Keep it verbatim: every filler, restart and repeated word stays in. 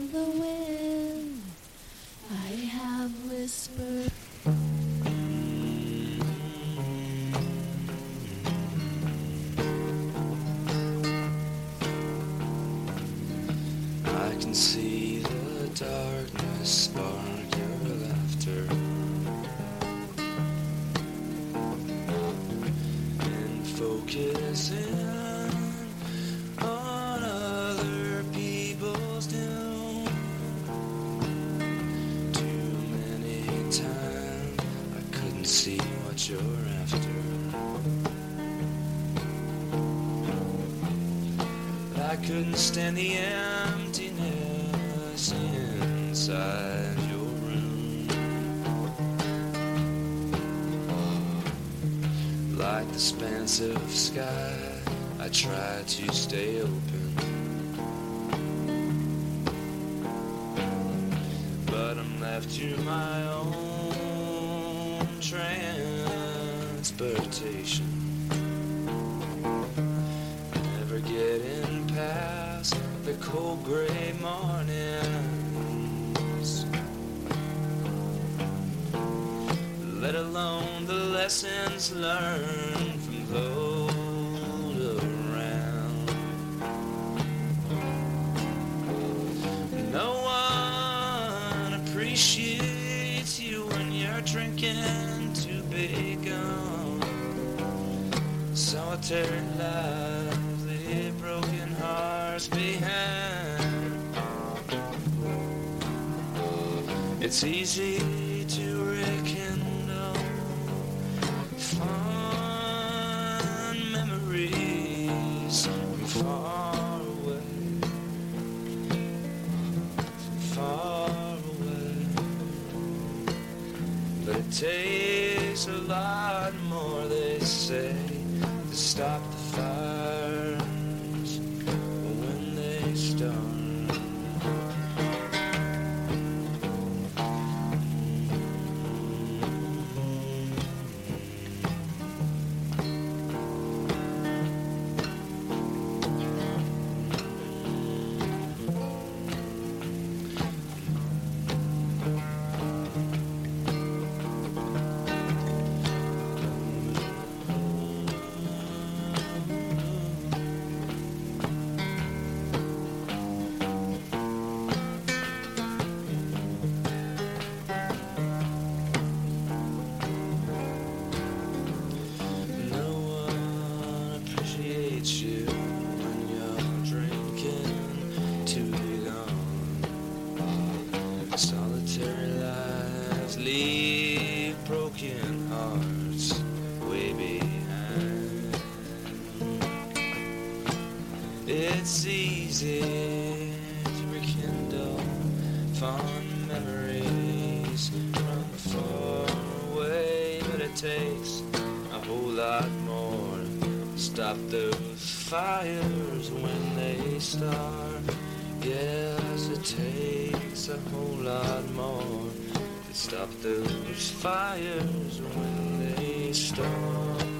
the wind. I have whispered. I can see the darkness spark your laughter, and focus in on other people's doom. Too many times I couldn't see what you're after. I couldn't stand the emptiness inside your room. Like the expanse of sky, I try to stay open, but I'm left to my own transportation. Never getting past the cold gray mornings, let alone the lessons learned from those around. No one appreciates you when you're drinking too big on solitary life. Broken hearts behind. It's easy to rekindle fond memories from far away, from far away. But it takes a lot more, they say, to stop the fire when they start. Solitary lives leave broken hearts way behind. It's easy to rekindle fond memories from far away, but it takes a whole lot more to stop those fires when they start. Yes, it takes a whole lot more to stop those fires when they start.